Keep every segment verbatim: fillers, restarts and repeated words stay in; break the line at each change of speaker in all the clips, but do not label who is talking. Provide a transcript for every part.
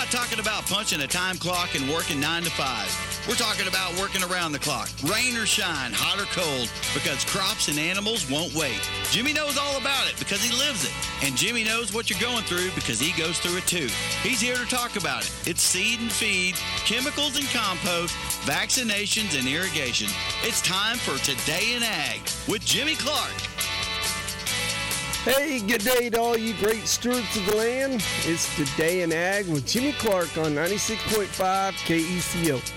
not talking about punching a time clock and working nine to five. We're talking about working around the clock, rain or shine, hot or cold, because crops and animals won't wait. Jimmy knows all about it because he lives it. And Jimmy knows what you're going through because he goes through it too. He's here to talk about it. It's seed and feed, chemicals and compost, vaccinations and irrigation. It's time for Today in Ag with Jimmy Clark.
Hey, good day to all you great stewards of the land. It's Today in Ag with Jimmy Clark on ninety-six point five K E C O.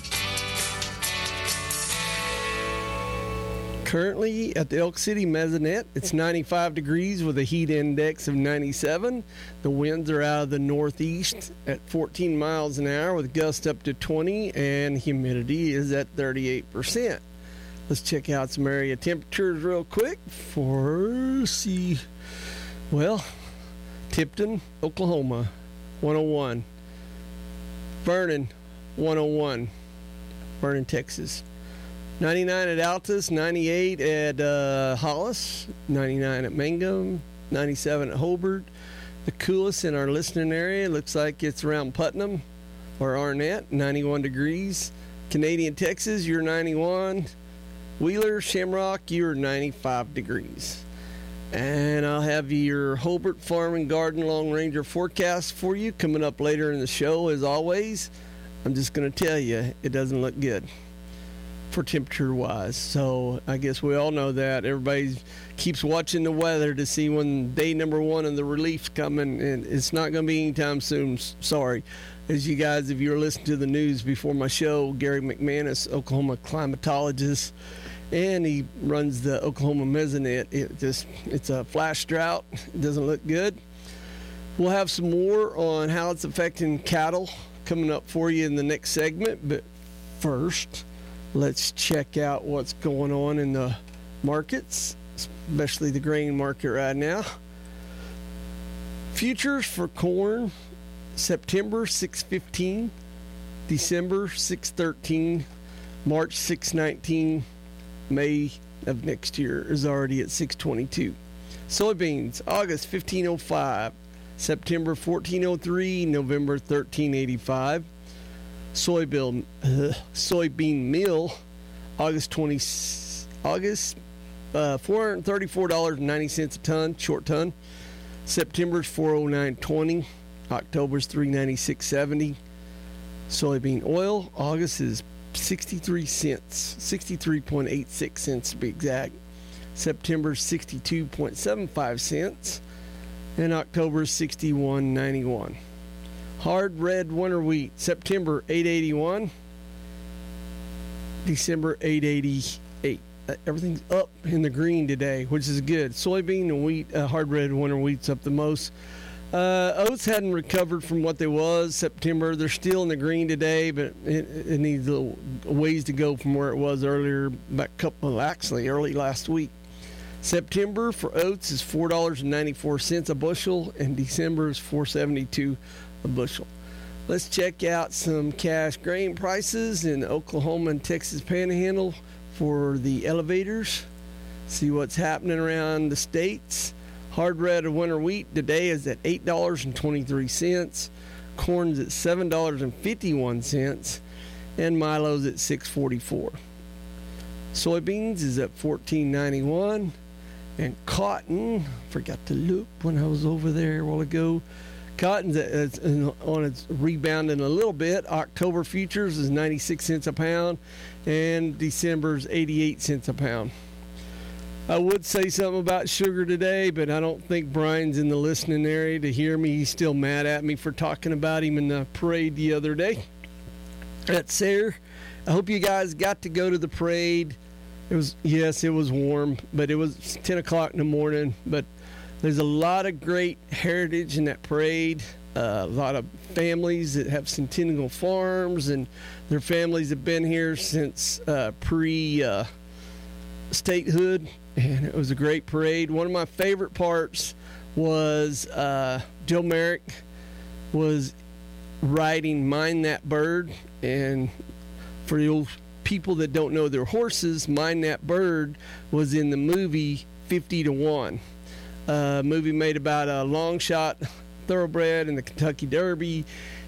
Currently at the Elk City Mesonet, it's ninety-five degrees with a heat index of ninety-seven. The winds are out of the northeast at fourteen miles an hour with gusts up to twenty, and humidity is at thirty-eight percent. Let's check out some area temperatures real quick for, see, well, Tipton, Oklahoma, one oh one. Vernon, one oh one. Vernon, Texas. ninety-nine at Altus, ninety-eight at uh, Hollis, ninety-nine at Mangum, ninety-seven at Hobart. The coolest in our listening area looks like it's around Putnam or Arnett, ninety-one degrees. Canadian, Texas, you're ninety-one. Wheeler, Shamrock, you're ninety-five degrees. And I'll have your Hobart Farm and Garden Long Ranger forecast for you coming up later in the show. As always, I'm just going to tell you, it doesn't look good for temperature-wise. So I guess we all know that. Everybody keeps watching the weather to see when day number one of the relief's coming, and it's not going to be anytime soon. Sorry. As you guys, if you were listening to the news before my show, Gary McManus, Oklahoma climatologist, and he runs the Oklahoma Mesonet. It just, it's a flash drought. It doesn't look good. We'll have some more on how it's affecting cattle coming up for you in the next segment. But first, let's check out what's going on in the markets, especially the grain market right now. Futures for corn, September six fifteen, December six thirteen, March six nineteen, May of next year is already at six twenty-two. Soybeans, August fifteen oh five, September fourteen oh three, November thirteen eighty-five. Soybean, uh, soybean meal, August twenty, August uh, four hundred thirty-four dollars and ninety cents a ton, short ton. September's four oh nine twenty, October's three ninety-six seventy. Soybean oil, August is sixty-three cents, sixty-three point eight six cents to be exact. September's sixty-two point seven five cents, and October's sixty-one ninety-one. Hard red winter wheat, September eight eighty-one, December eight eighty-eight. Uh, everything's up in the green today, which is good. Soybean and wheat, uh, hard red winter wheat's up the most. Uh, oats hadn't recovered from what they was September. They're still in the green today, but it, it needs a little ways to go from where it was earlier, back couple, well, actually early last week. September for oats is four dollars and ninety-four cents a bushel, and December is four dollars and seventy-two cents a bushel. Let's check out some cash grain prices in Oklahoma and Texas Panhandle for the elevators. See what's happening around the states. Hard red winter wheat today is at eight dollars and twenty-three cents. Corn's at seven dollars and fifty-one cents. And Milo's at six dollars and forty-four cents. Soybeans is at fourteen ninety-one. And cotton, forgot to look when I was over there a while ago. Cotton's at, it's on its rebounding a little bit. October futures is ninety-six cents a pound. And December's eighty-eight cents a pound. I would say something about sugar today, but I don't think Brian's in the listening area to hear me. He's still mad at me for talking about him in the parade the other day at Sayre. I hope you guys got to go to the parade. It was, yes, it was warm, but it was ten o'clock in the morning. But there's a lot of great heritage in that parade. Uh, a lot of families that have Centennial farms, and their families have been here since uh, pre uh, statehood. And it was a great parade. One of my favorite parts was uh, Joe Merrick was riding Mind That Bird. And for the old people that don't know their horses, Mind That Bird was in the movie fifty to one. A movie made about a long shot thoroughbred in the Kentucky Derby.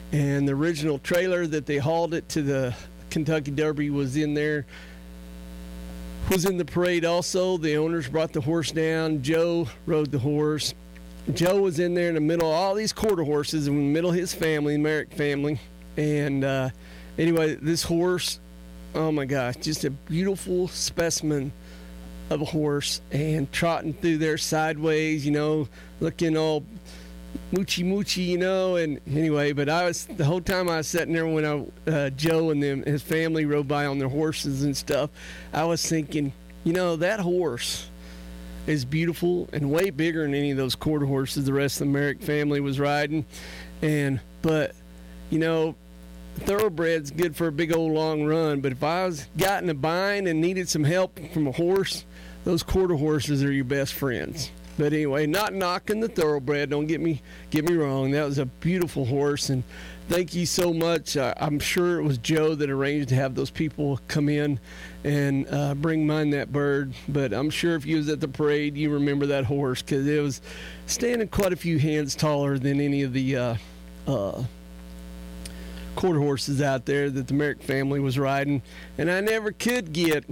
And the original trailer that they hauled it to the Kentucky Derby was in there, was in the parade also. The owners brought the horse down. Joe rode the horse. Joe was in there in the middle of all these quarter horses, in the middle of his family, the Merrick family. And uh, anyway, this horse, oh my gosh, just a beautiful specimen of a horse, and trotting through there sideways, you know, looking all moochy moochy, you know. And anyway, but I was, the whole time I was sitting there when I, uh, Joe and them, his family rode by on their horses and stuff, I was thinking, you know, that horse is beautiful and way bigger than any of those quarter horses the rest of the Merrick family was riding. And, but, you know, thoroughbred's good for a big old long run, but if I was got in a bind and needed some help from a horse, those quarter horses are your best friends. But anyway, not knocking the thoroughbred, don't get me get me wrong. That was a beautiful horse, and thank you so much. Uh, I'm sure it was Joe that arranged to have those people come in and uh, bring mine that bird, but I'm sure if you was at the parade, you remember that horse, because it was standing quite a few hands taller than any of the uh, uh, quarter horses out there that the Merrick family was riding. And I never could get,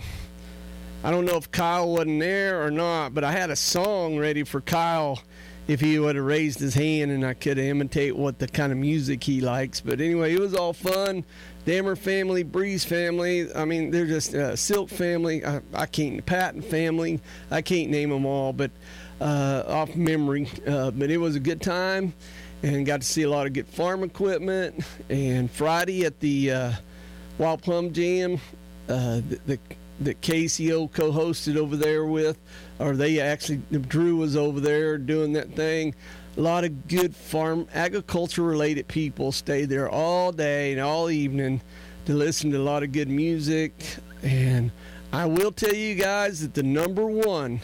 I don't know if Kyle wasn't there or not, but I had a song ready for Kyle if he would have raised his hand, and I could imitate what the kind of music he likes. But anyway, it was all fun. Dammer family, Breeze family, I mean, they're just uh, Silk family, I, I can't, Patton family, I can't name them all, but uh, off memory. Uh, but it was a good time, and got to see a lot of good farm equipment. And Friday at the uh, Wild Plum Jam, uh, the, the that K C O co-hosted over there with, or they actually, Drew was over there doing that thing. A lot of good farm, agriculture-related people stayed there all day and all evening to listen to a lot of good music. And I will tell you guys that the number one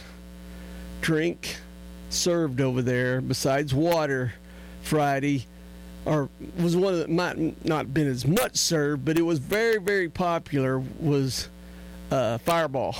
drink served over there, besides water, Friday, or was one that might not been as much served, but it was very, very popular, was Uh, Fireball.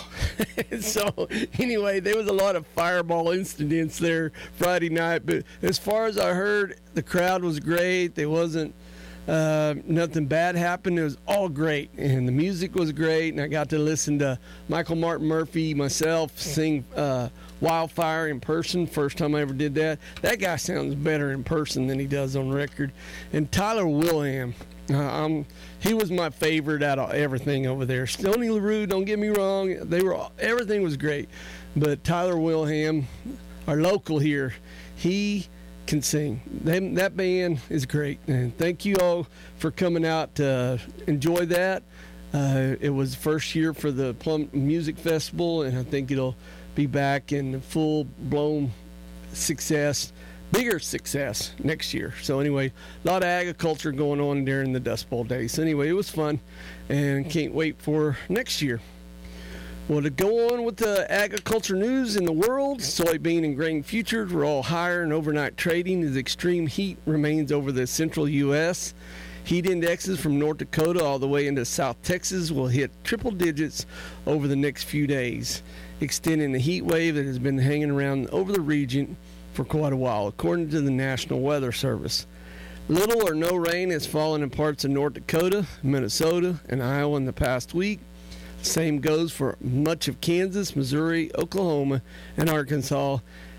So anyway, there was a lot of Fireball incidents there Friday night, but as far as I heard, the crowd was great. There wasn't uh, nothing bad happened. It was all great, and the music was great, and I got to listen to Michael Martin Murphey myself sing uh, Wildfire in person. First time I ever did that. That guy sounds better in person than he does on record. And Tyler Wilhelm, Uh, um, he was my favorite out of everything over there. Stoney LaRue, don't get me wrong, they were all, everything was great, but Tyler Wilhelm, our local here, he can sing. Them, that band is great, and thank you all for coming out to enjoy that. Uh, it was the first year for the Plum Music Festival, and I think it'll be back in full-blown success. Bigger success next year. So anyway, a lot of agriculture going on during the Dust Bowl days. So anyway, it was fun, and can't wait for next year. Well, to go on with the agriculture news in the world, soybean and grain futures were all higher in overnight trading as extreme heat remains over the central U S. Heat indexes from North Dakota all the way into South Texas will hit triple digits over the next few days, extending the heat wave that has been hanging around over the region for quite a while, according to the National Weather Service. Little or no rain has fallen in parts of North Dakota, Minnesota, and Iowa in the past week. Same goes for much of Kansas, Missouri, Oklahoma, and Arkansas,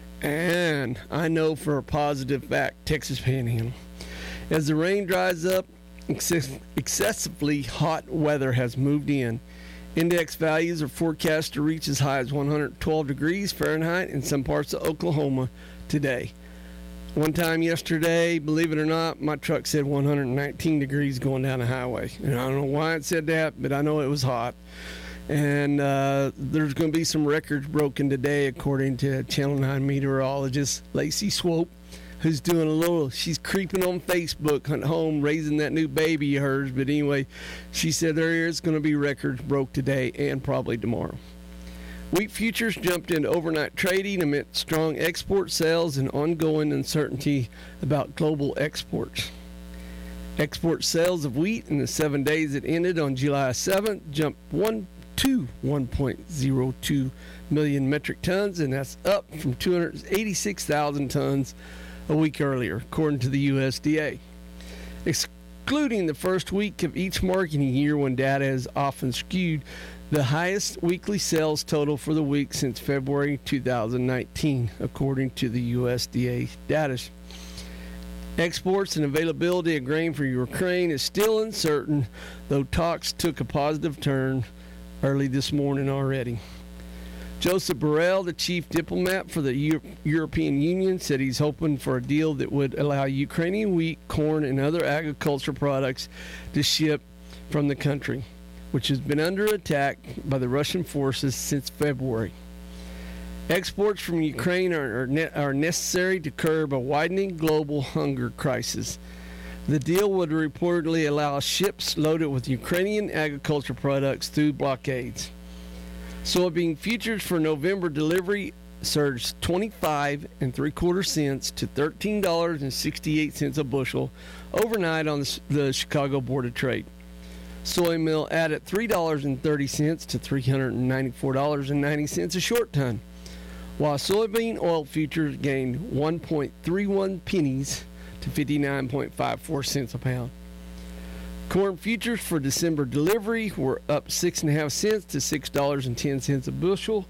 and I know for a positive fact, Texas Panhandle. As the rain dries up, excess- excessively hot weather has moved in. Index values are forecast to reach as high as one hundred twelve degrees Fahrenheit in some parts of Oklahoma today. One time yesterday, believe it or not, my truck said one hundred nineteen degrees going down the highway. And I don't know why it said that, but I know it was hot. And uh, there's going to be some records broken today, according to Channel nine meteorologist Lacey Swope, who's doing a little, she's creeping on Facebook at home, raising that new baby of hers. But anyway, she said there is going to be records broke today and probably tomorrow. Wheat futures jumped into overnight trading amid strong export sales and ongoing uncertainty about global exports. Export sales of wheat in the seven days that ended on July seventh jumped one to one point zero two million metric tons, and that's up from two hundred eighty-six thousand tons a week earlier, according to the U S D A. Ex- excluding the first week of each marketing year when data is often skewed, the highest weekly sales total for the week since February two thousand nineteen, according to the U S D A data. Exports and availability of grain for Ukraine is still uncertain, though talks took a positive turn early this morning already. Joseph Borrell, the chief diplomat for the Euro- European Union, said he's hoping for a deal that would allow Ukrainian wheat, corn, and other agricultural products to ship from the country, which has been under attack by the Russian forces since February. Exports from Ukraine are, are, ne- are necessary to curb a widening global hunger crisis. The deal would reportedly allow ships loaded with Ukrainian agricultural products through blockades. Soybean futures for November delivery surged twenty-five and three quarter cents to thirteen dollars and sixty-eight cents a bushel overnight on the, the Chicago Board of Trade. Soy meal added three dollars and thirty cents to three hundred ninety-four dollars and ninety cents a short ton, while soybean oil futures gained one point three one pennies to fifty-nine point five four cents a pound. Corn futures for December delivery were up six and a half cents to six dollars and ten cents a bushel.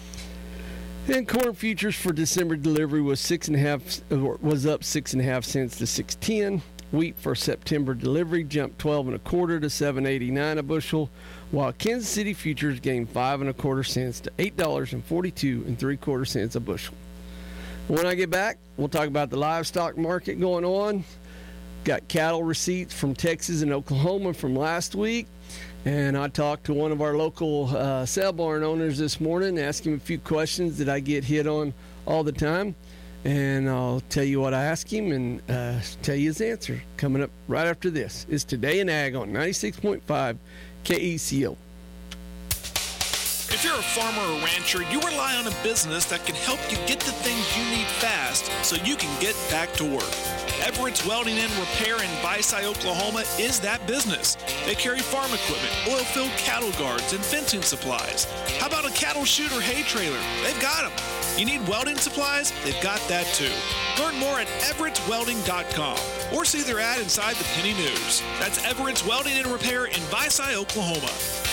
And corn futures for December delivery was six and a half was up six and a half cents to six ten. Wheat for September delivery jumped twelve and a quarter to seven eighty-nine a bushel, while Kansas City futures gained five and a quarter cents to eight dollars and forty-two and three quarter cents a bushel. When I get back, we'll talk about the livestock market going on. Got cattle receipts from Texas and Oklahoma from last week. And I talked to one of our local uh, sale barn owners this morning, asked him a few questions that I get hit on all the time. And I'll tell you what I asked him and uh, tell you his answer. Coming up right after this is Today in Ag on ninety-six point five K E C O.
If you're a farmer or rancher, you rely on a business that can help you get the things you need fast so you can get back to work. Everett's Welding and Repair in Byside, Oklahoma is that business. They carry farm equipment, oil-filled cattle guards, and fencing supplies. How about a cattle chute or hay trailer? They've got them. You need welding supplies? They've got that too. Learn more at everett's welding dot com or see their ad inside the Penny News. That's Everett's Welding and Repair in Byside, Oklahoma.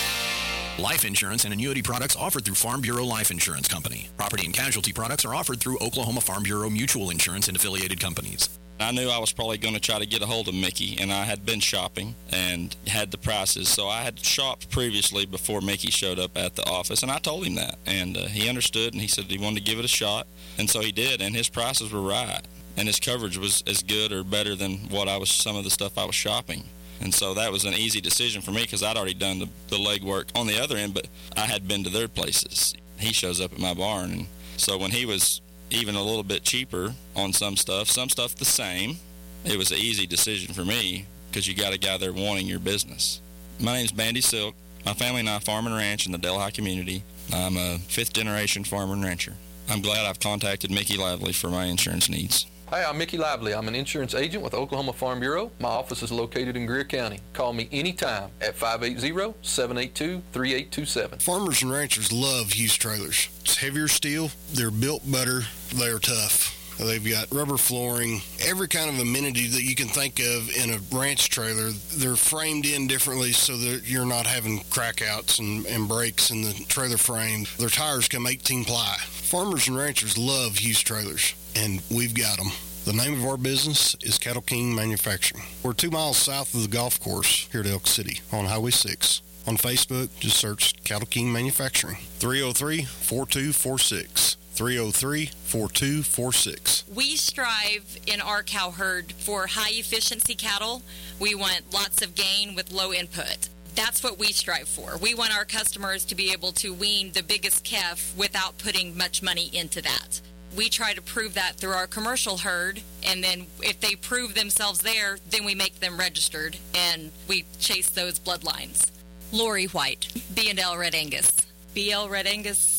Life insurance and annuity products offered through Farm Bureau Life Insurance Company. Property and casualty products are offered through Oklahoma Farm Bureau Mutual Insurance and affiliated companies.
I knew I was probably going to try to get a hold of Mickey, and I had been shopping and had the prices. So I had shopped previously before Mickey showed up at the office, and I told him that. And uh, he understood, and he said he wanted to give it a shot. And so he did, and his prices were right. And his coverage was as good or better than what I was, some of the stuff I was shopping. And so that was an easy decision for me because I'd already done the, the legwork on the other end, but I had been to their places. He shows up at my barn, and so when he was even a little bit cheaper on some stuff, some stuff the same, it was an easy decision for me because you got a guy there wanting your business. My name's Bandy Silk. My family and I farm and ranch in the Delhi community. I'm a fifth-generation farmer and rancher. I'm glad I've contacted Mickey Lively for my insurance needs.
Hi, I'm Mickey Lively. I'm an insurance agent with Oklahoma Farm Bureau. My office is located in Greer County. Call me anytime at five eight zero, seven eight two, three eight two seven.
Farmers and ranchers love Hughes trailers. It's heavier steel. They're built better. They're tough. They've got rubber flooring, every kind of amenity that you can think of in a ranch trailer. They're framed in differently so that you're not having crackouts and, and breaks in the trailer frame. Their tires come eighteen ply. Farmers and ranchers love Hughes trailers, and we've got them. The name of our business is Cattle King Manufacturing. We're two miles south of the golf course here at Elk City on Highway six. On Facebook, just search Cattle King Manufacturing. three oh three, four two four six. three oh three, four two four six.
We strive in our cow herd for high-efficiency cattle. We want lots of gain with low input. That's what we strive for. We want our customers to be able to wean the biggest calf without putting much money into that. We try to prove that through our commercial herd, and then if they prove themselves there, then we make them registered, and we chase those bloodlines. Lori White, B and L Red Angus. B L Red Angus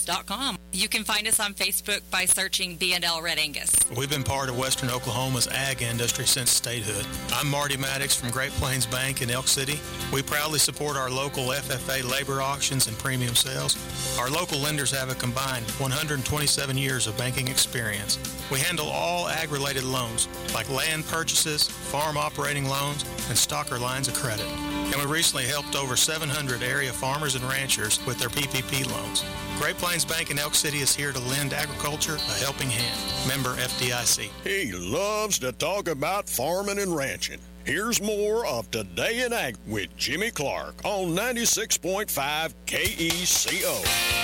angus dot com. You can find us on Facebook by searching B and L Red Angus.
We've been part of Western Oklahoma's ag industry since statehood. I'm Marty Maddox from Great Plains Bank in Elk City. We proudly support our local F F A labor auctions and premium sales. Our local lenders have a combined one hundred twenty-seven years of banking experience. We handle all ag-related loans, like land purchases, farm operating loans, and stocker lines of credit. And we recently helped over seven hundred area farmers and ranchers with their P P P loans. Great Plains Bank in Elk City is here to lend agriculture a helping hand. Member F D I C.
He loves to talk about farming and ranching. Here's more of Today in Ag with Jimmy Clark on ninety-six point five K E C O.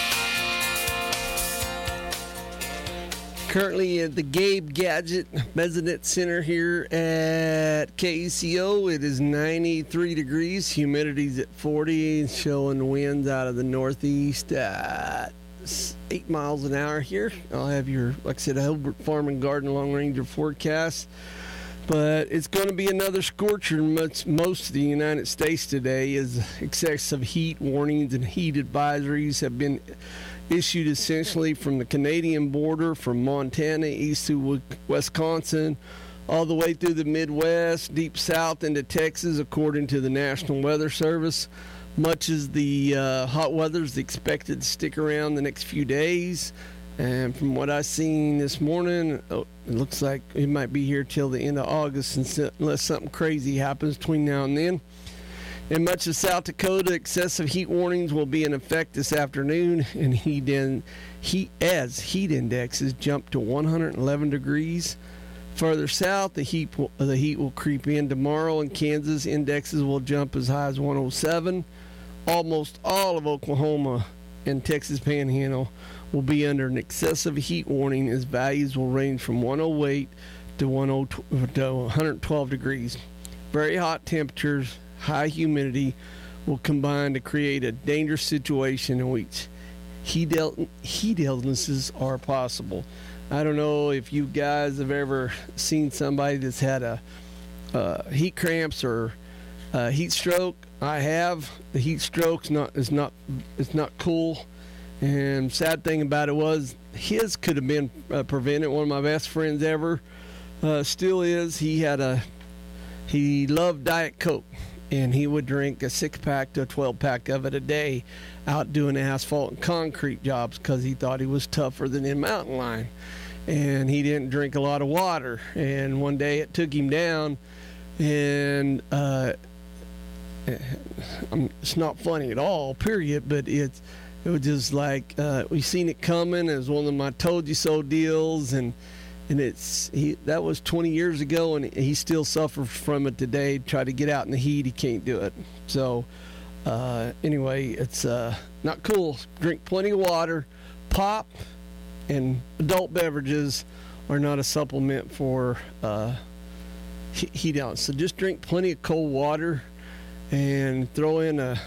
Currently at the Gabe Gadget Mesonet Center here at K E C O, it is ninety-three degrees, humidity's at forty, showing winds out of the northeast at eight miles an hour here. I'll have your, like I said, Hilbert Farm and Garden Long Ranger forecast. But it's going to be another scorcher in most, most of the United States today, as excessive heat warnings and heat advisories have been issued essentially from the Canadian border, from Montana east to Wisconsin, all the way through the Midwest, deep south into Texas, according to the National Weather Service. Much as the uh, hot weather is expected to stick around the next few days. And from what I've seen this morning, it looks like it might be here till the end of August, unless something crazy happens between now and then. In much of South Dakota, excessive heat warnings will be in effect this afternoon, and heat in, heat as heat indexes jump to one hundred eleven degrees. Further south, the heat will, the heat will creep in tomorrow. In Kansas, indexes will jump as high as one hundred seven. Almost all of Oklahoma and Texas Panhandle will be under an excessive heat warning, as values will range from one hundred eight to one hundred twelve degrees. Very hot temperatures, high humidity will combine to create a dangerous situation in which heat, il- heat illnesses are possible. I don't know if you guys have ever seen somebody that's had a uh, heat cramps or uh, heat stroke. I have. The heat stroke's not is not it's not cool. And sad thing about it was his could have been uh, prevented. One of my best friends ever uh, still is. He had a he loved Diet Coke, and he would drink a six pack to a twelve pack of it a day out doing asphalt and concrete jobs because he thought he was tougher than in Mountain Lion. And he didn't drink a lot of water. And one day it took him down, and uh, it's not funny at all, period, but it's it was just like uh, we seen it coming. It was one of my told you so deals, and and it's he that was twenty years ago, and he still suffers from it today. Try to get out in the heat, he can't do it. So uh, anyway, it's uh, not cool. Drink plenty of water. Pop and adult beverages are not a supplement for uh, heat out. So just drink plenty of cold water. And throw in a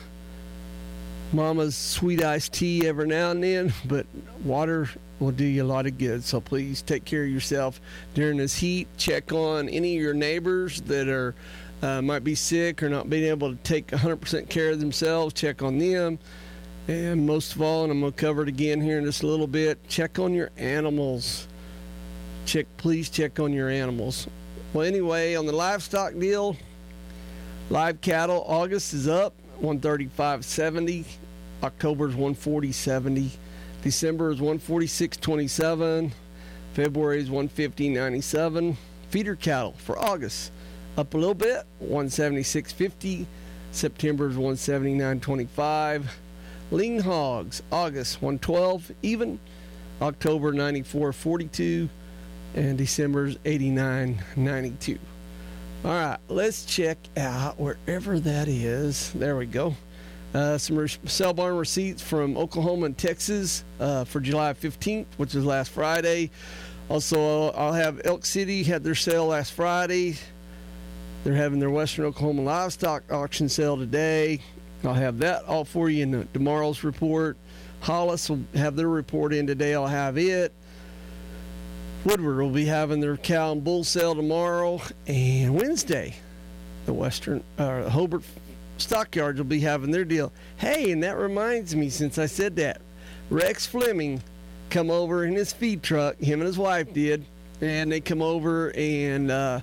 mama's sweet iced tea every now and then, but water will do you a lot of good. So please take care of yourself during this heat. Check on any of your neighbors that are uh, might be sick or not being able to take one hundred percent care of themselves. Check on them. And most of all, and I'm going to cover it again here in just a little bit, check on your animals. Check, please check on your animals. Well, anyway, on the livestock deal, live cattle, August is up, one thirty-five seventy. October is one forty seventy. December is one forty-six twenty-seven. February is one fifty ninety-seven. Feeder cattle for August, up a little bit, one seventy-six fifty. September is one seventy-nine twenty-five. Lean hogs, August one twelve even. October ninety-four forty-two. And December is eighty-nine ninety-two. All right, let's check out wherever that is. There we go. Uh, some re- sale barn receipts from Oklahoma and Texas uh, for July fifteenth, which is last Friday. Also, I'll have Elk City had their sale last Friday. They're having their Western Oklahoma livestock auction sale today. I'll have that all for you in tomorrow's report. Hollis will have their report in today. I'll have it. Woodward will be having their cow and bull sale tomorrow, and Wednesday, the Western uh, Hobart Stockyards will be having their deal. Hey, and that reminds me, since I said that, Rex Fleming come over in his feed truck, him and his wife did, and they come over and uh,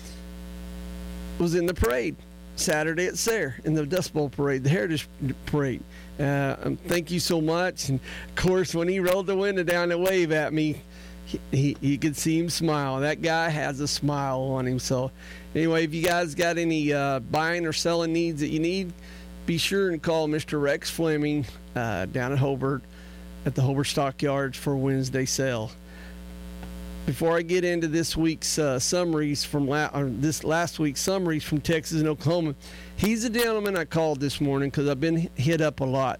was in the parade Saturday at Sayre, in the Dust Bowl parade, the Heritage Parade. Uh, um, thank you so much. And, of course, when he rolled the window down and waved at me, he, he, you could see him smile. That guy has a smile on him. So, anyway, if you guys got any uh, buying or selling needs that you need, be sure and call Mister Rex Fleming uh, down at Hobart at the Hobart Stockyards for Wednesday sale. Before I get into this week's uh, summaries from la- or this last week's summaries from Texas and Oklahoma, he's a gentleman I called this morning because I've been hit up a lot.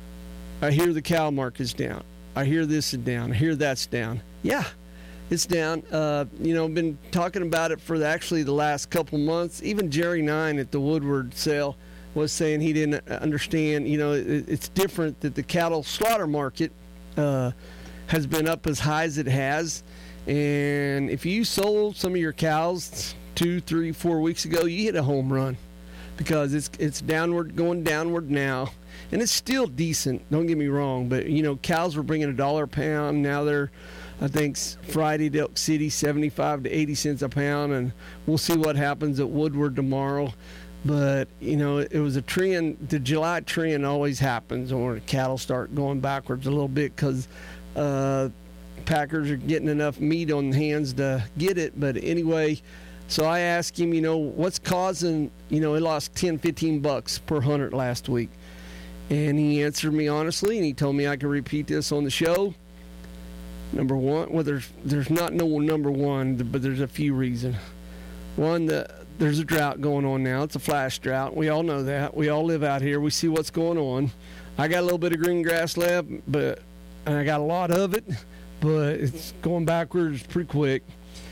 I hear the cow market's down. I hear this is down. I hear that's down. Yeah, it's down. Uh, you know, I've been talking about it for the, actually the last couple months. Even Jerry Nine at the Woodward sale was saying he didn't understand. You know, it, it's different that the cattle slaughter market uh, has been up as high as it has. And if you sold some of your cows two, three, four weeks ago, you hit a home run because it's it's downward, going downward now, and it's still decent. Don't get me wrong, but you know, cows were bringing a dollar a pound. Now they're, I think Friday Elk City, seventy-five to eighty cents a pound, and we'll see what happens at Woodward tomorrow. But you know, it was a trend. The July trend always happens when the cattle start going backwards a little bit because. Uh, Packers are getting enough meat on hands to get it. But anyway, so I asked him, you know, what's causing, you know, he lost ten, fifteen bucks per hundred last week. And he answered me honestly, and he told me I could repeat this on the show. Number one, well, there's, there's not no number one, but there's a few reasons. One, the, there's a drought going on now. It's a flash drought. We all know that. We all live out here. We see what's going on. I got a little bit of green grass left, but and I got a lot of it. But it's going backwards pretty quick.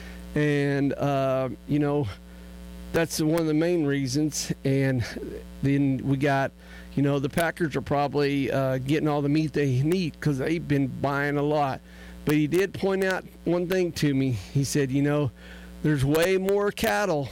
And, uh, you know, that's one of the main reasons. And then we got, you know, the Packers are probably uh, getting all the meat they need because they've been buying a lot. But he did point out one thing to me. He said, you know, there's way more cattle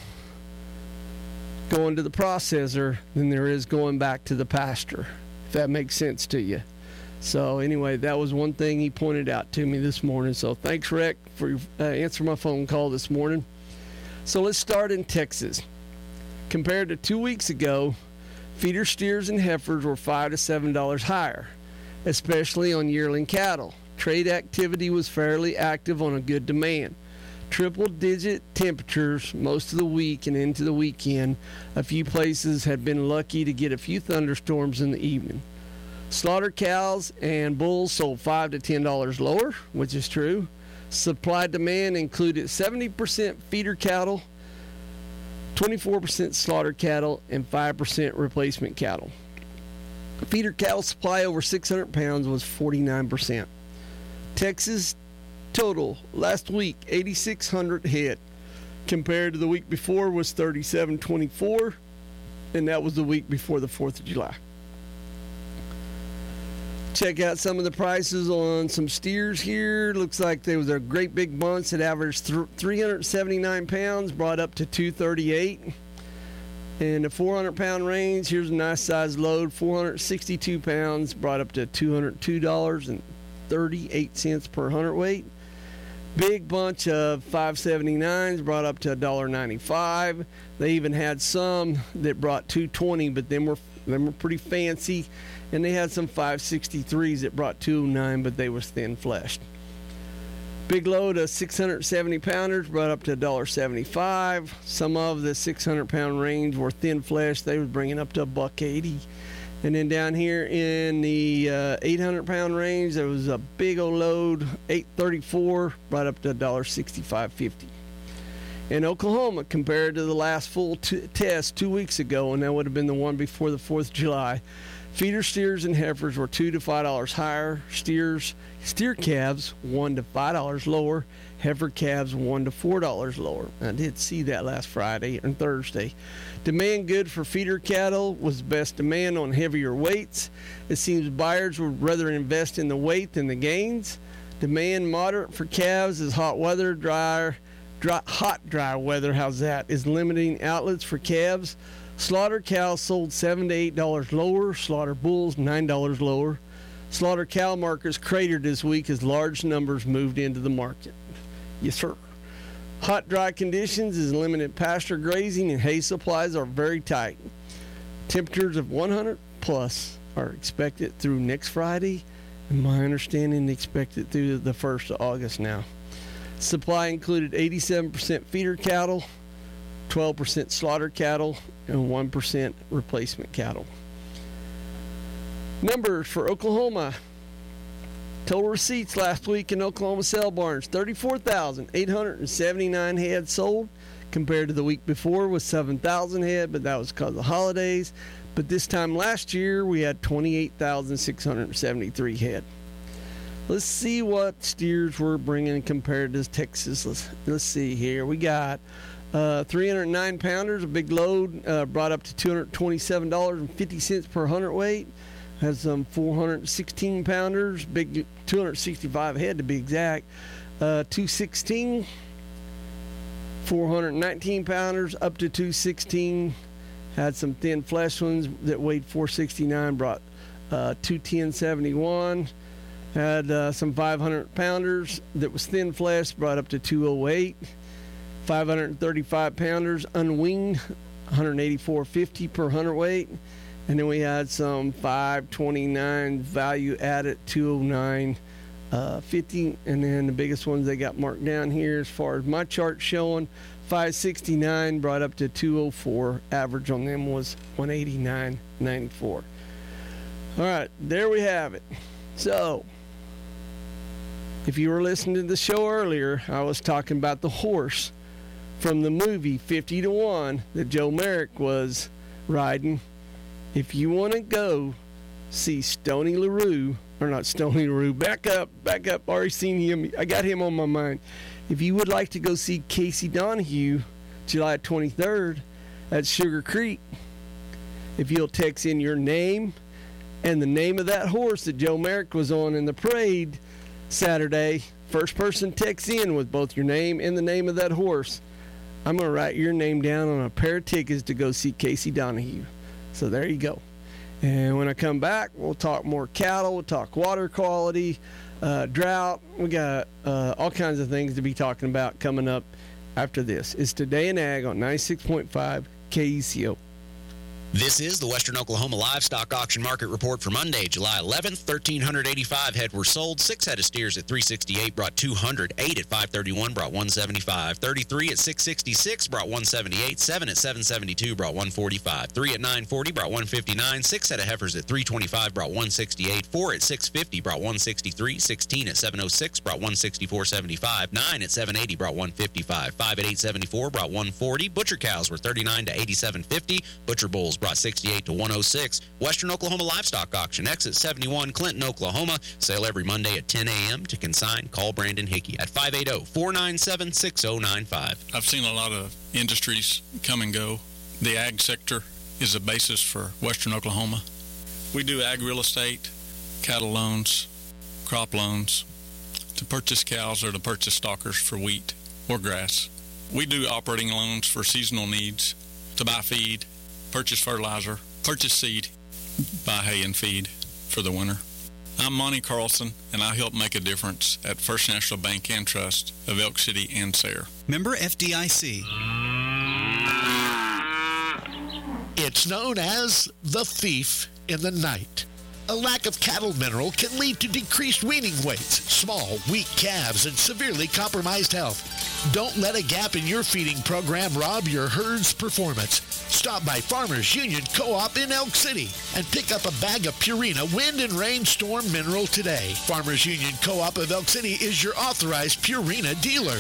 going to the processor than there is going back to the pasture, if that makes sense to you. So anyway, that was one thing he pointed out to me this morning. So thanks, Rick, for uh, answering my phone call this morning. So let's start in Texas. Compared to two weeks ago, feeder steers and heifers were five to seven dollars higher, especially on yearling cattle. Trade activity was fairly active on a good demand. Triple-digit temperatures most of the week and into the weekend. A few places had been lucky to get a few thunderstorms in the evening. Slaughter cows and bulls sold five to ten dollars lower, which is true. Supply demand included seventy percent feeder cattle, twenty-four percent slaughter cattle, and five percent replacement cattle. Feeder cattle supply over six hundred pounds was forty-nine percent. Texas total last week eighty-six hundred head, compared to the week before was thirty-seven twenty-four, and that was the week before the fourth of July. Check out some of the prices on some steers here. Looks like there was a great big bunch that averaged th- three hundred seventy-nine pounds, brought up to two thirty-eight. In the four hundred pound range, here's a nice size load, four hundred sixty-two pounds, brought up to two hundred two dollars and thirty-eight cents per hundredweight. Big bunch of five seventy-nines brought up to one dollar ninety-five. They even had some that brought two twenty, but them were them were pretty fancy. And they had some five sixty-threes that brought two oh nine, but they was thin fleshed. Big load of six hundred seventy pounders brought up to one dollar seventy-five. Some of the six hundred pound range were thin fleshed. They was bringing up to a buck eighty. And then down here in the uh, eight hundred pound range, there was a big old load, eight thirty-four, brought up to one dollar sixty-five fifty. In Oklahoma, compared to the last full t- test two weeks ago, and that would have been the one before the fourth of July, feeder steers and heifers were two to five dollars higher. Steers, steer calves one to five dollars lower. Heifer calves one to four dollars lower. I did see that last Friday and Thursday. Demand good for feeder cattle was best demand on heavier weights. It seems buyers would rather invest in the weight than the gains. Demand moderate for calves as hot weather, dry, dry, hot dry weather. How's that? Is limiting outlets for calves. Slaughter cows sold seven to eight dollars lower. Slaughter bulls nine dollars lower. Slaughter cow markets cratered this week as large numbers moved into the market. Yes, sir. Hot, dry conditions is limited pasture grazing and hay supplies are very tight. Temperatures of one hundred plus are expected through next Friday, and my understanding expected through the first of August now. Supply included eighty-seven percent feeder cattle, twelve percent slaughter cattle, and one percent replacement cattle. Numbers for Oklahoma. Total receipts last week in Oklahoma sale barns, thirty-four thousand eight hundred seventy-nine head sold, compared to the week before with seven thousand head, but that was because of the holidays. But this time last year, we had twenty-eight thousand six hundred seventy-three head. Let's see what steers we're bringing compared to Texas. Let's, let's see here. We got uh, three hundred nine pounders, a big load, uh, brought up to two hundred twenty-seven dollars and fifty cents per hundredweight. Has some four hundred sixteen pounders, big two hundred sixty-five head to be exact. Uh, two sixteen, four hundred nineteen pounders up to two sixteen. Had some thin flesh ones that weighed four sixty-nine, brought uh, two ten seventy-one. Had uh, some five hundred pounders that was thin flesh, brought up to two oh eight. five hundred thirty-five pounders unwinged, one eighty-four fifty per hundredweight. And then we had some five twenty-nine value added, two oh nine fifty. And then the biggest ones they got marked down here as far as my chart showing, five sixty-nine brought up to two oh four. Average on them was one eighty-nine ninety-four. All right, there we have it. So, if you were listening to the show earlier, I was talking about the horse from the movie fifty to one that Joe Merrick was riding. If you want to go see Stoney LaRue, or not Stoney LaRue, back up, back up, already seen him, I got him on my mind. If you would like to go see Casey Donahue, July twenty-third at Sugar Creek, if you'll text in your name and the name of that horse that Joe Merrick was on in the parade Saturday, first person texts in with both your name and the name of that horse, I'm going to write your name down on a pair of tickets to go see Casey Donahue. So there you go. And when I come back, we'll talk more cattle, we'll talk water quality, uh, drought. We got uh, all kinds of things to be talking about coming up after this. It's Today in Ag on ninety-six point five K E C O.
This is the Western Oklahoma Livestock Auction Market Report for Monday, July eleventh. one thousand three hundred eighty-five head were sold. Six head of steers at three sixty-eight brought two hundred. Eight at five thirty-one brought one seventy-five. thirty-three at six sixty-six brought one seventy-eight. Seven at seven seventy-two brought one forty-five. Three at nine forty brought one fifty-nine. Six head of heifers at three twenty-five brought one sixty-eight. Four at six fifty brought one sixty-three. Sixteen at seven oh six brought one sixty-four seventy-five. Nine at seven eighty brought one fifty-five. Five at eight seventy-four brought one forty. Butcher cows were thirty-nine to eighty-seven fifty. Butcher bulls brought sixty-eight to one oh six. Western Oklahoma Livestock Auction, exit seventy-one, Clinton, Oklahoma. Sale every Monday at ten a.m. To consign, call Brandon Hickey at five eight zero, four nine seven, six zero nine five.
I've seen a lot of industries come and go. The ag sector is the basis for Western Oklahoma. We do ag real estate, cattle loans, crop loans, to purchase cows or to purchase stalkers for wheat or grass. We do operating loans for seasonal needs, to buy feed, purchase fertilizer, purchase seed, buy hay and feed for the winter. I'm Monty Carlson, and I help make a difference at First National Bank and Trust of Elk City and Sayre.
Member F D I C.
It's known as the thief in the night. A lack of cattle mineral can lead to decreased weaning weights, small, weak calves, and severely compromised health. Don't let a gap in your feeding program rob your herd's performance. Stop by Farmers Union Co-op in Elk City and pick up a bag of Purina Wind and Rainstorm Mineral today. Farmers Union Co-op of Elk City is your authorized Purina dealer.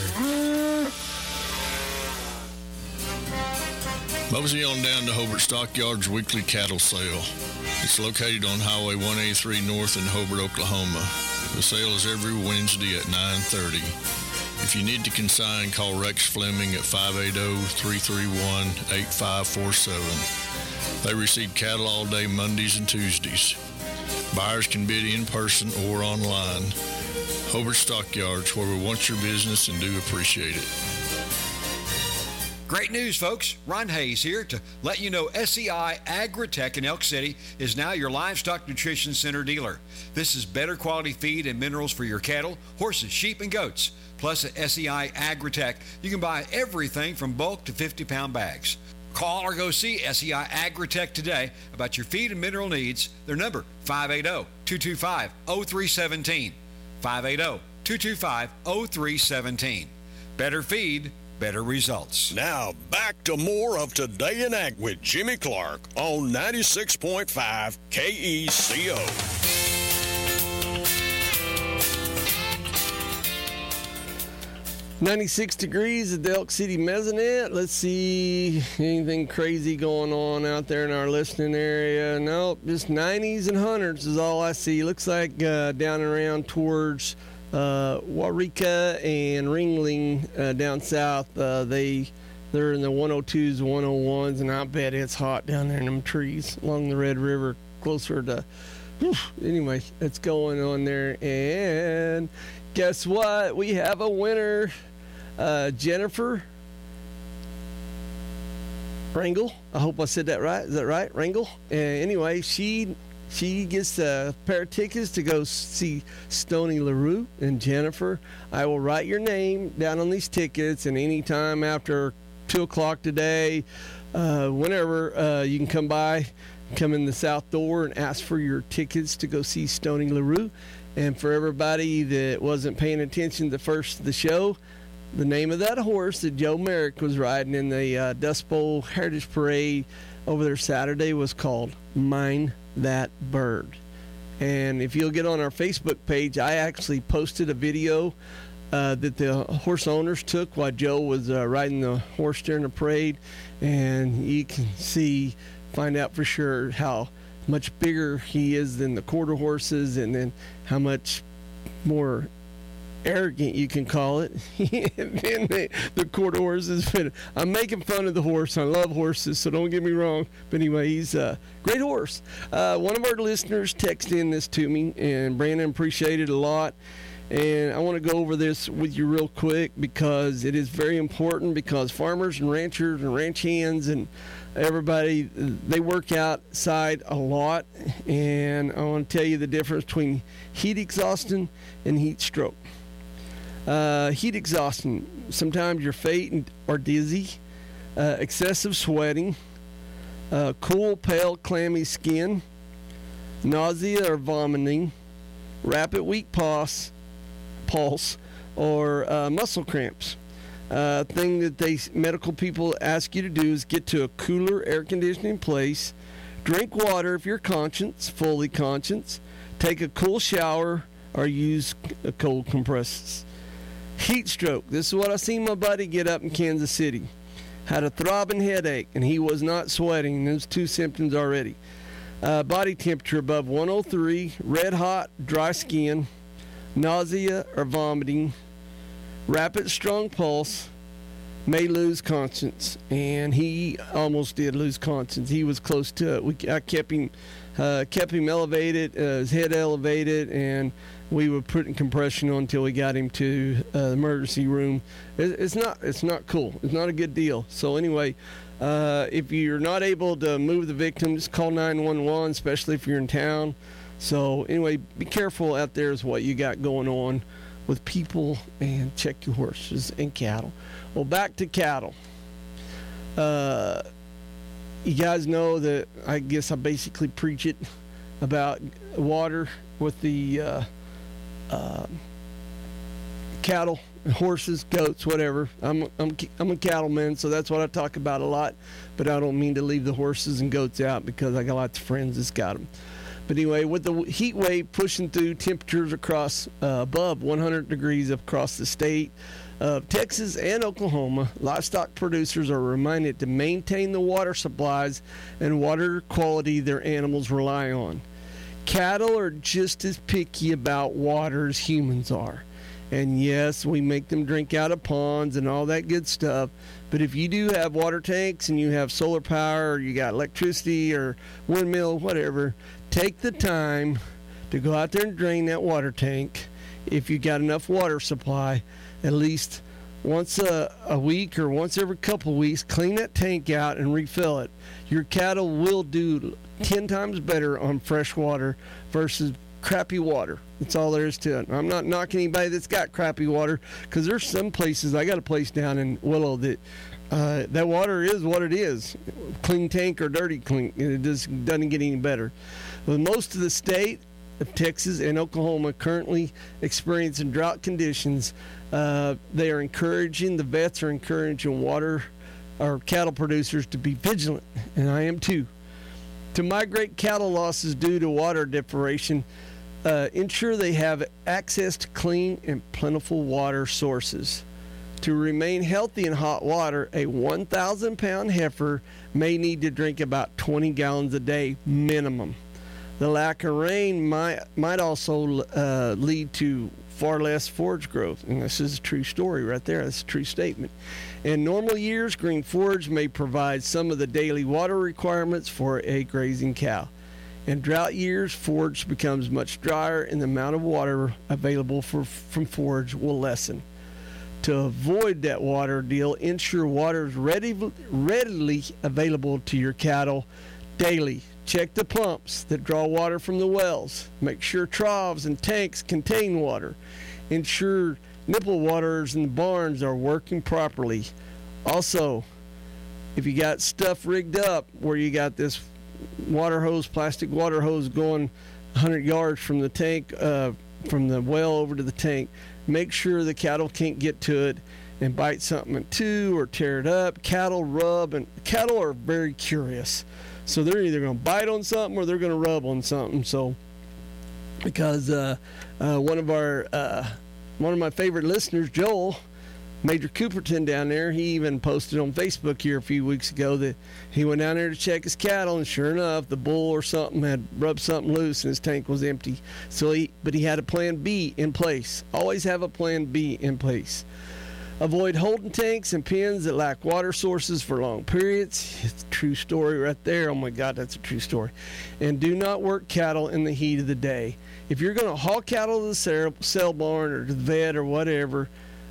Mosey on down to Hobart Stockyards weekly cattle sale. It's located on Highway one eighty-three North in Hobart, Oklahoma. The sale is every Wednesday at nine thirty. If you need to consign, call Rex Fleming at five eight zero, three three one, eight five four seven. They receive cattle all day Mondays and Tuesdays. Buyers can bid in person or online. Hobart Stockyards, where we want your business and do appreciate it.
Great news, folks. Ron Hayes here to let you know S E I Agritech in Elk City is now your livestock nutrition center dealer. This is better quality feed and minerals for your cattle, horses, sheep, and goats. Plus at S E I Agritech, you can buy everything from bulk to fifty-pound bags. Call or go see S E I Agritech today about your feed and mineral needs. Their number, five eight zero, two two five, zero three one seven. five eight zero, two two five, zero three one seven. Better feed, better results.
Now, back to more of Today in Ag with Jimmy Clark on ninety-six point five K E C O.
ninety-six degrees at the Elk City Mezzanette. Let's see anything crazy going on out there in our listening area. Nope, just nineties and hundreds is all I see. Looks like uh, down and around towards uh, Waurika and Ringling uh, down south. Uh, they, they're in the one oh twos and one oh ones, and I bet it's hot down there in them trees along the Red River closer to... Whew, anyway, it's going on there. And guess what? We have a winner. Uh, Jennifer Rangel. I hope I said that right. Is that right? Rangel? Uh, anyway, she she gets a pair of tickets to go see Stony LaRue. And Jennifer, I will write your name down on these tickets, and anytime after two o'clock today, uh, whenever, uh, you can come by, come in the south door and ask for your tickets to go see Stony LaRue. And for everybody that wasn't paying attention to the first of the show, the name of that horse that Joe Merrick was riding in the uh, Dust Bowl Heritage Parade over there Saturday was called Mine That Bird. And if you'll get on our Facebook page, I actually posted a video uh, that the horse owners took while Joe was uh, riding the horse during the parade. And you can see, find out for sure how much bigger he is than the quarter horses, and then how much more arrogant, you can call it, than the, the quarter horses. But I'm making fun of the horse. I love horses, so don't get me wrong. But anyway, he's a great horse. Uh, one of our listeners texted in this to me, and Brandon appreciated it a lot. And I want to go over this with you real quick because it is very important, because farmers and ranchers and ranch hands and everybody, they work outside a lot, and I want to tell you the difference between heat exhaustion and heat stroke. Uh, heat exhaustion, sometimes you're faint or dizzy, uh, excessive sweating, uh, cool, pale, clammy skin, nausea or vomiting, rapid weak pulse, pulse or uh, muscle cramps. Uh, thing that they medical people ask you to do is get to a cooler air conditioning place, drink water if you're conscious, fully conscious, take a cool shower, or use a cold compresses. Heat stroke. This is what I seen my buddy get up in Kansas City. Had a throbbing headache, and he was not sweating. Those two symptoms already. Uh, body temperature above one oh three, red hot, dry skin, nausea or vomiting, rapid strong pulse, may lose conscience. And he almost did lose conscience. He was close to it. We, I kept him, uh, kept him elevated, uh, his head elevated, and we were putting compression on until we got him to uh, the emergency room. It, it's not, it's not cool. It's not a good deal. So anyway, uh, if you're not able to move the victim, just call nine one one, especially if you're in town. So anyway, be careful out there is what you got going on with people, and check your horses and cattle. Well, back to cattle. Uh, you guys know that I guess I basically preach it about water with the uh, uh, cattle, horses, goats, whatever. I'm I'm I'm a cattleman, so that's what I talk about a lot. But I don't mean to leave the horses and goats out, because I got lots of friends that's got them. But anyway, with the heat wave pushing through, temperatures across uh, above one hundred degrees across the state of Texas and Oklahoma, livestock producers are reminded to maintain the water supplies and water quality their animals rely on. Cattle are just as picky about water as humans are. And yes, we make them drink out of ponds and all that good stuff. But if you do have water tanks and you have solar power, or you got electricity or windmill, whatever, take the time to go out there and drain that water tank. If you got enough water supply, at least once a, a week or once every couple of weeks, clean that tank out and refill it. Your cattle will do ten times better on fresh water versus crappy water. That's all there is to it. I'm not knocking anybody that's got crappy water, because there's some places, I got a place down in Willow that uh, that water is what it is. Clean tank or dirty clean. It just doesn't get any better. But most of the state of Texas and Oklahoma currently experiencing drought conditions. Uh, they are encouraging, the vets are encouraging water or cattle producers to be vigilant, and I am too. To migrate cattle losses due to water deprivation, uh, ensure they have access to clean and plentiful water sources. To remain healthy in hot water, a one thousand pound heifer may need to drink about twenty gallons a day minimum. The lack of rain might, might also uh, lead to far less forage growth. And this is a true story right there. That's a true statement. In normal years, green forage may provide some of the daily water requirements for a grazing cow. In drought years, forage becomes much drier and the amount of water available for, from forage will lessen. To avoid that water deal, ensure water is ready, readily available to your cattle daily. Check the pumps that draw water from the wells. Make sure troughs and tanks contain water. Ensure nipple waters in the barns are working properly. Also, if you got stuff rigged up where you got this water hose, plastic water hose going one hundred yards from the tank, uh, from the well over to the tank, make sure the cattle can't get to it and bite something in two or tear it up. Cattle rub, and cattle are very curious. So they're either going to bite on something or they're going to rub on something. So, because uh, uh, one of our, uh, one of my favorite listeners, Joel, Major Cooperton down there, he even posted on Facebook here a few weeks ago that he went down there to check his cattle, and sure enough, the bull or something had rubbed something loose and his tank was empty. So he, but he had a plan B in place. Always have a plan B in place. Avoid holding tanks and pens that lack water sources for long periods. It's a true story right there. Oh my God, that's a true story. And do not work cattle in the heat of the day. If you're going to haul cattle to the sale barn or to the vet or whatever,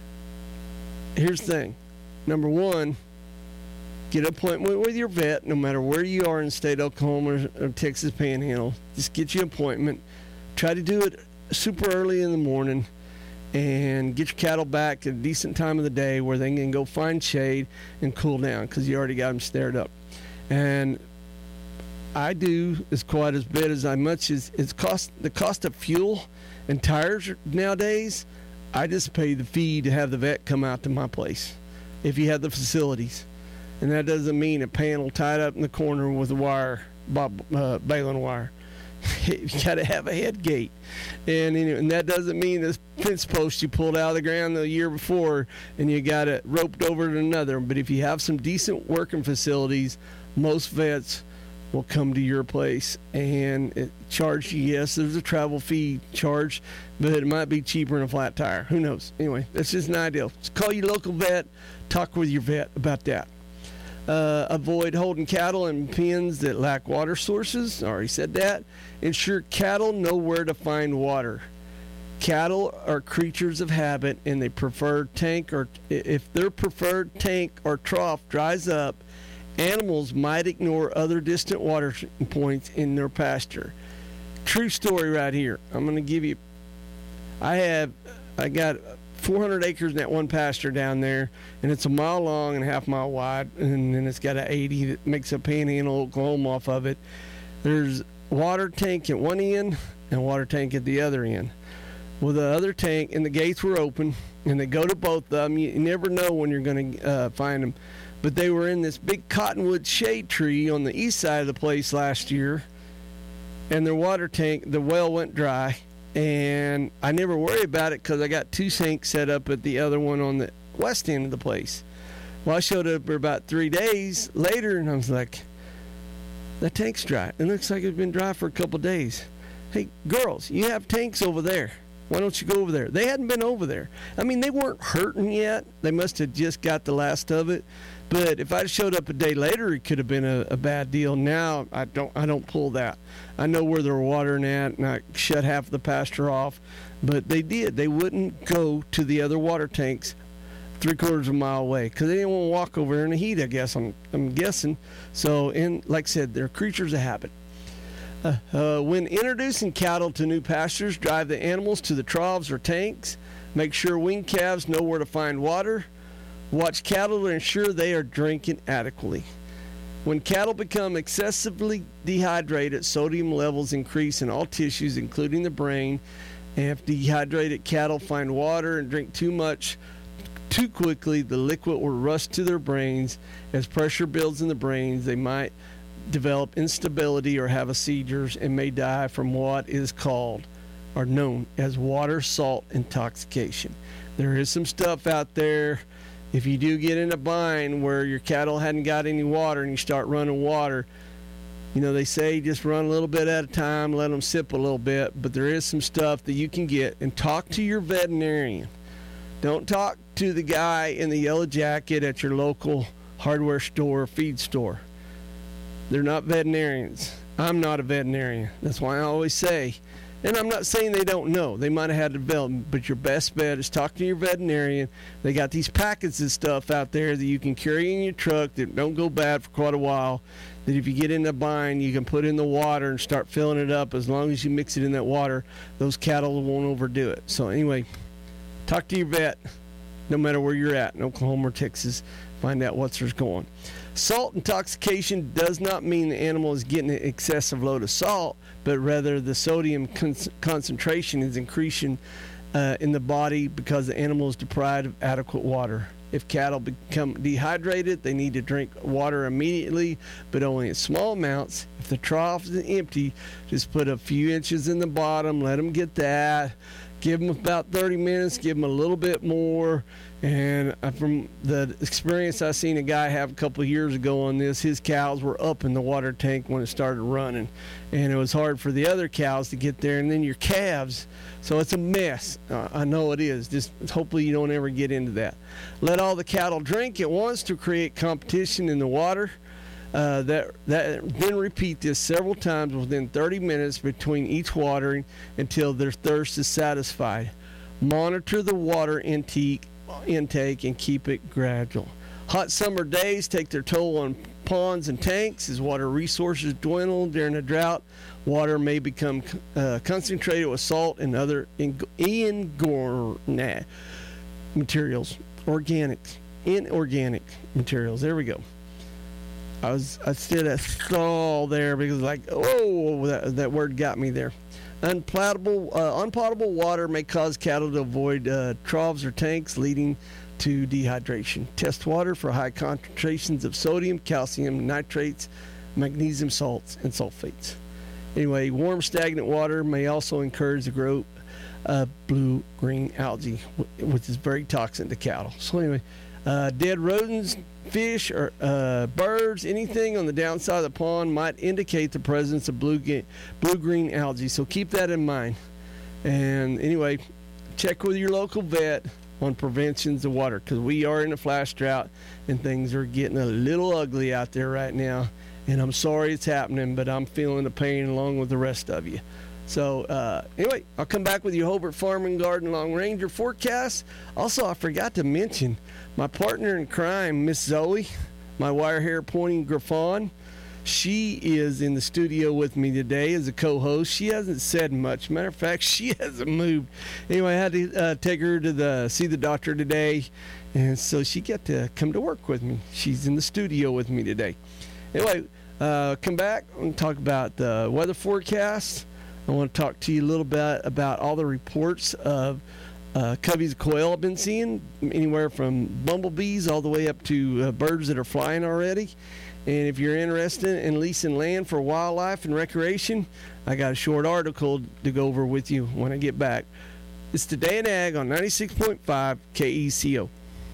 here's the thing. Number one, get an appointment with your vet, no matter where you are in the state of Oklahoma or Texas Panhandle. Just get you an appointment. Try to do it super early in the morning, and get your cattle back at a decent time of the day where they can go find shade and cool down, because you already got them stared up. And I do as quite as bit as I much as it's cost the cost of fuel and tires nowadays. I just pay the fee to have the vet come out to my place if you have the facilities, and that doesn't mean a panel tied up in the corner with a wire, bob, uh, baling wire. You got to have a head gate, and, and that doesn't mean this fence post you pulled out of the ground the year before and you got it roped over to another. But if you have some decent working facilities, most vets will come to your place and it charge you. Yes, there's a travel fee charge, but it might be cheaper than a flat tire. Who knows? Anyway, that's just an idea. Just call your local vet, talk with your vet about that. Uh, avoid holding cattle in pens that lack water sources. I already said that. Ensure cattle know where to find water. Cattle are creatures of habit, and they prefer tank or if their preferred tank or trough dries up, animals might ignore other distant water points in their pasture. True story right here. I'm going to give you. I have. I got four hundred acres in that one pasture down there, and it's a mile long and a half mile wide, and then it's got an eighty that makes a Panhandle, Oklahoma off of it. There's water tank at one end and a water tank at the other end. Well, the other tank and the gates were open, and they go to both of them. You never know when you're going to uh, find them. But they were in this big cottonwood shade tree on the east side of the place last year, and their water tank, the well went dry. And I never worry about it because I got two sinks set up at the other one on the west end of the place. Well, I showed up for about three days later, and I was like, the tank's dry. It looks like it's been dry for a couple of days. Hey, girls, you have tanks over there. Why don't you go over there? They hadn't been over there. I mean, they weren't hurting yet. They must have just got the last of it. But if I showed up a day later, it could have been a, a bad deal. Now I don't I don't pull that. I know where they're watering at, and I shut half the pasture off. But they did. They wouldn't go to the other water tanks three quarters of a mile away because they didn't want to walk over there in the heat, I guess. I'm, I'm guessing. So, in, like I said, they're creatures of habit. Uh, uh, when introducing cattle to new pastures, drive the animals to the troughs or tanks. Make sure weaned calves know where to find water. Watch cattle to ensure they are drinking adequately. When cattle become excessively dehydrated, sodium levels increase in all tissues, including the brain. And if dehydrated cattle find water and drink too much too quickly, the liquid will rush to their brains. As pressure builds in the brains, they might develop instability or have a seizures and may die from what is called or known as water salt intoxication. There is some stuff out there. If you do get in a bind where your cattle hadn't got any water and you start running water, you know, they say just run a little bit at a time, let them sip a little bit, but there is some stuff that you can get. And talk to your veterinarian. Don't talk to the guy in the yellow jacket at your local hardware store or feed store. They're not veterinarians. I'm not a veterinarian. That's why I always say, and I'm not saying they don't know. They might have had development, but your best bet is talk to your veterinarian. They got these packets of stuff out there that you can carry in your truck that don't go bad for quite a while, that if you get in a bind, you can put in the water and start filling it up. As long as you mix it in that water, those cattle won't overdo it. So anyway, talk to your vet, no matter where you're at, in Oklahoma or Texas. Find out what's there's going. Salt intoxication does not mean the animal is getting an excessive load of salt, but rather the sodium con- concentration is increasing uh, in the body because the animal is deprived of adequate water. If cattle become dehydrated, they need to drink water immediately, but only in small amounts. If the trough is empty, just put a few inches in the bottom, let them get that. Give them about thirty minutes, give them a little bit more. And from the experience I seen a guy have a couple of years ago on this, his cows were up in the water tank when it started running. And it was hard for the other cows to get there, and then your calves. So it's a mess. Uh, I know it is. Just hopefully you don't ever get into that. Let all the cattle drink at once to create competition in the water. Uh, that, that then repeat this several times within thirty minutes between each watering until their thirst is satisfied. Monitor the water intake, intake and keep it gradual. Hot summer days take their toll on ponds and tanks. As water resources dwindle during a drought, water may become uh, concentrated with salt and other inorganic materials, organic, inorganic materials. There we go. I was I did a stall there because like oh that, that word got me there. Unpotable uh, unpotable water may cause cattle to avoid uh, troughs or tanks, leading to dehydration. Test water for high concentrations of sodium, calcium, nitrates, magnesium salts, and sulfates. Anyway, warm stagnant water may also encourage the growth of blue-green algae, which is very toxic to cattle. So anyway, uh, dead rodents, fish, or uh, birds, anything on the downside of the pond might indicate the presence of blue blue-green algae. So keep that in mind. And anyway, check with your local vet on preventions of water, because we are in a flash drought and things are getting a little ugly out there right now. And I'm sorry it's happening, but I'm feeling the pain along with the rest of you. So uh, anyway, I'll come back with your Hobart Farm and Garden Long Ranger forecast. Also, I forgot to mention my partner in crime, Miss Zoe, my wire hair pointing Griffon. She is in the studio with me today as a co-host. She hasn't said much. Matter of fact, she hasn't moved. Anyway, I had to uh, take her to the see the doctor today, and so she got to come to work with me. She's in the studio with me today. Anyway, uh, come back and talk about the weather forecast. I want to talk to you a little bit about all the reports of uh, coveys of quail I've been seeing, anywhere from bumblebees all the way up to uh, birds that are flying already. And if you're interested in leasing land for wildlife and recreation, I got a short article to go over with you when I get back. It's Today in Ag on ninety-six point five K E C O.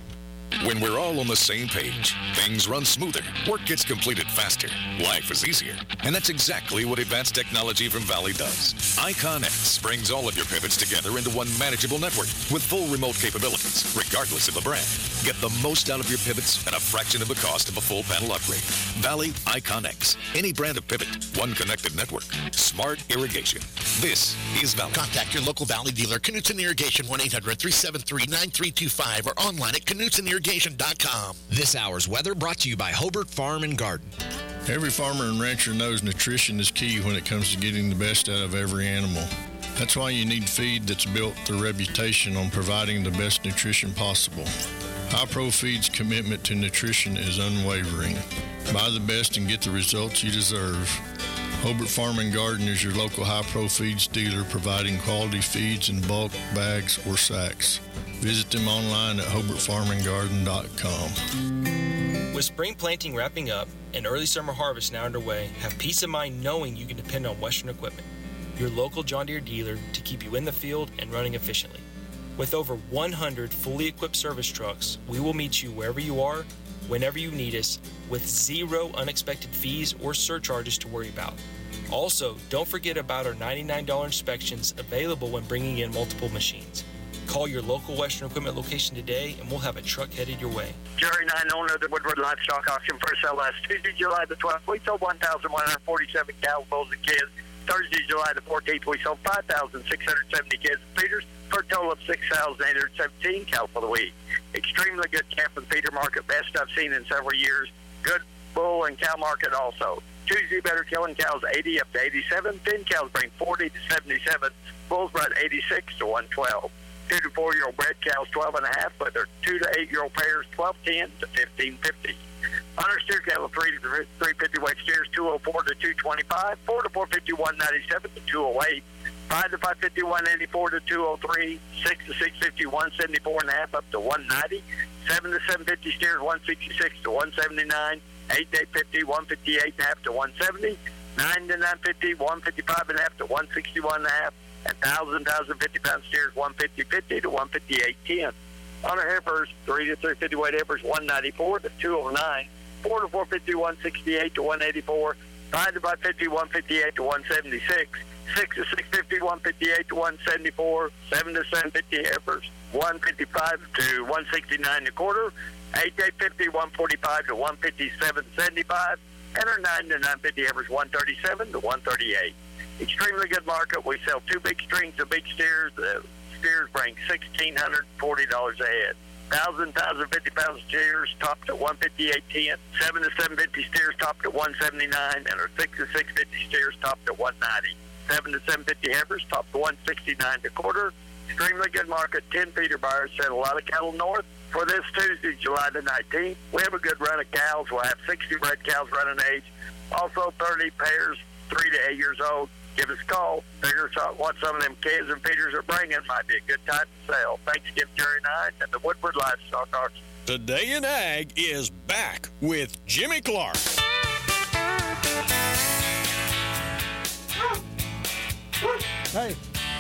When we're all on the same page, things run smoother, work gets completed faster, life is easier. And that's exactly what advanced technology from Valley does. IconX brings all of your pivots together into one manageable network with full remote capabilities, regardless of the brand. Get the most out of your pivots at a fraction of the cost of a full panel upgrade. Valley IconX. Any brand of pivot, one connected network. Smart irrigation. This is Valley.
Contact your local Valley dealer, Knutson Irrigation, one eight hundred three seven three nine three two five, or online at knutson irrigation dot com.
This hour's weather brought to you by Hobart Farm and Garden.
Every farmer and rancher knows nutrition is key when it comes to getting the best out of every animal. That's why you need feed that's built the reputation on providing the best nutrition possible. High Pro Feed's commitment to nutrition is unwavering. Buy the best and get the results you deserve. Hobart Farm and Garden is your local High Pro Feeds dealer, providing quality feeds in bulk, bags, or sacks. Visit them online at hobart farm and garden dot com.
With spring planting wrapping up and early summer harvest now underway, have peace of mind knowing you can depend on Western Equipment, your local John Deere dealer, to keep you in the field and running efficiently. With over one hundred fully equipped service trucks, we will meet you wherever you are, whenever you need us, with zero unexpected fees or surcharges to worry about. Also, don't forget about our ninety-nine dollars inspections available when bringing in multiple machines. Call your local Western Equipment location today, and we'll have a truck headed your way.
Jerry Nine, owner of the Woodward Livestock Auction, first sale last Tuesday, July the twelfth. We sold one thousand one hundred forty-seven cows, bulls, and kids. Thursday, July the fourteenth, we sold five thousand six hundred seventy kids and feeders for a total of six thousand eight hundred seventeen cows for the week. Extremely good calf and feeder market, best I've seen in several years. Good bull and cow market also. Tuesday, better killing cows eighty up to eighty-seven. Thin cows bring forty to seventy-seven. Bulls bred eighty-six to one twelve. Two to four year old bred cows twelve and a half, but their two to eight year old pairs twelve ten to fifteen fifty. Hunter steer cattle three to three fifty weight steers two oh four to two twenty-five, four to four fifty one ninety-seven to two oh eight, five to five fifty one eighty-four to two oh three, six to six fifty one seventy-four and a half up to one ninety, seven to seven fifty steers one sixty-six to one seventy-nine, eight to eight fifty one fifty-eight and a half to one seventy, nine to nine fifty one fifty-five and a half to one sixty-one and a half, and one thousand fifty pound steers one fifty fifty to one fifty-eight ten. Hunter heifers three to three fifty weight heifers one ninety-four to two oh nine, four to four fifty one sixty-eight to one eighty-four, five to five fifty one fifty-eight to one seventy-six, six to six fifty one fifty-eight to one seventy-four, seven to seven fifty heifers one fifty-five to one sixty-nine and a quarter, eight to eight fifty one forty-five to one fifty-seven seventy-five, and our nine to nine fifty heifers one thirty-seven to one thirty-eight. Extremely good market. We sell two big strings of big steers. The steers bring one thousand six hundred forty dollars a head. one thousand fifty pound steers topped at one fifty-eight ten. seven to seven fifty steers topped at one seventy-nine, and our six to six fifty steers topped at one ninety. seven to seven fifty heifers topped at one sixty-nine and a quarter. Extremely good market. ten feeder buyers sent a lot of cattle north. For this Tuesday, July the nineteenth, we have a good run of cows. We'll have sixty bred cows running age. Also thirty pairs, three to eight years old. Give us a call. Figure out what some of them kids and feeders are bringing. Might be a good time to sell. Thanks again, Jerry Nine and the Woodward Livestock Auction.
Today in Ag is back with Jimmy Clark.
Hey.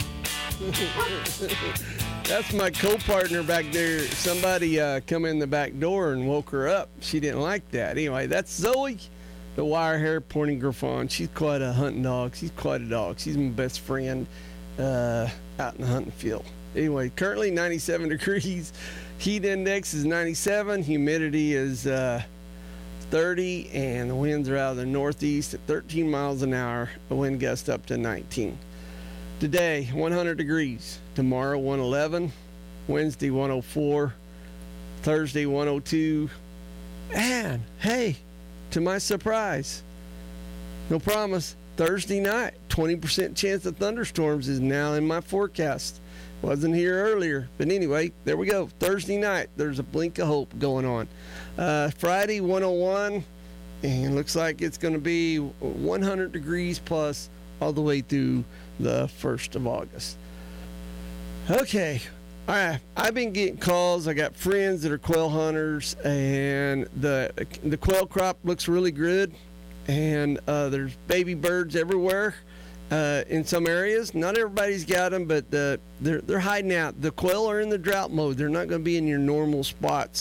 That's my co-partner back there. Somebody uh, come in the back door and woke her up. She didn't like that. Anyway, that's Zoe, the wire hair pointing Griffon. She's quite a hunting dog. She's quite a dog. She's my best friend uh, out in the hunting field. Anyway, currently ninety-seven degrees. Heat index is ninety-seven. Humidity is uh, thirty, and the winds are out of the northeast at thirteen miles an hour. The wind gust up to nineteen. Today, one hundred degrees. Tomorrow, one eleven. Wednesday, one oh four. Thursday, one oh two. And, hey, to my surprise, no promise, Thursday night, twenty percent chance of thunderstorms is now in my forecast. Wasn't here earlier. But anyway, there we go. Thursday night, there's a blink of hope going on. Uh, Friday, one oh one. And looks like it's going to be one hundred degrees plus all the way through the first of August. Okay. All right. I've been getting calls. I got friends that are quail hunters, and the the quail crop looks really good. And uh, there's baby birds everywhere uh, in some areas. Not everybody's got them, but the, they're, they're hiding out. The quail are in the drought mode. They're not going to be in your normal spots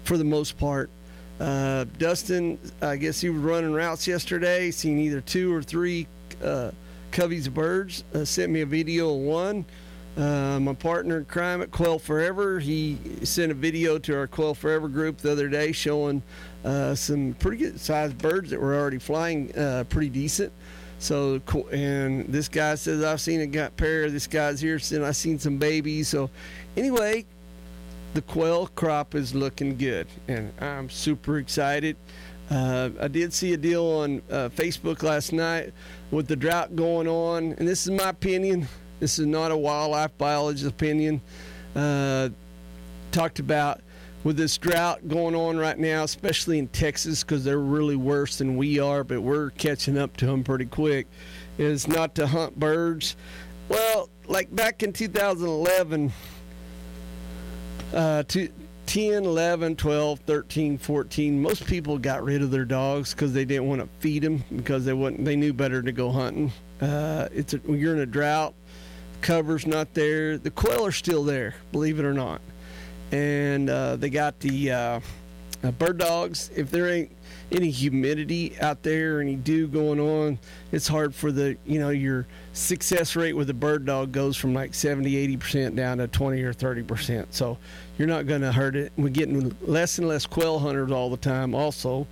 for the most part. Uh, Dustin, I guess he was running routes yesterday, seen either two or three uh, coveys of birds. Uh, sent me a video of one. Uh, my partner in crime at Quail Forever, he sent a video to our Quail Forever group the other day showing uh, some pretty good sized birds that were already flying uh, pretty decent. So, and this guy says, I've seen a got pair. This guy's here saying, I've seen some babies. So, anyway, the quail crop is looking good, and I'm super excited. Uh, I did see a deal on uh, Facebook last night with the drought going on, and this is my opinion. This is not a wildlife biologist opinion. Uh, talked about with this drought going on right now, especially in Texas, because they're really worse than we are, but we're catching up to them pretty quick, is not to hunt birds. Well, like back in two thousand eleven, uh, to ten, eleven, twelve, thirteen, fourteen, most people got rid of their dogs because they didn't want to feed them because they wouldn't, they knew better to go hunting. Uh, it's a, when you're in a drought, cover's not there. The quail are still there, believe it or not. And uh, they got the uh, uh, bird dogs. If there ain't any humidity out there, any dew going on, it's hard for the, you know, your success rate with a bird dog goes from like seventy, eighty percent down to twenty or thirty percent. So you're not going to hurt it. We're getting less and less quail hunters all the time also.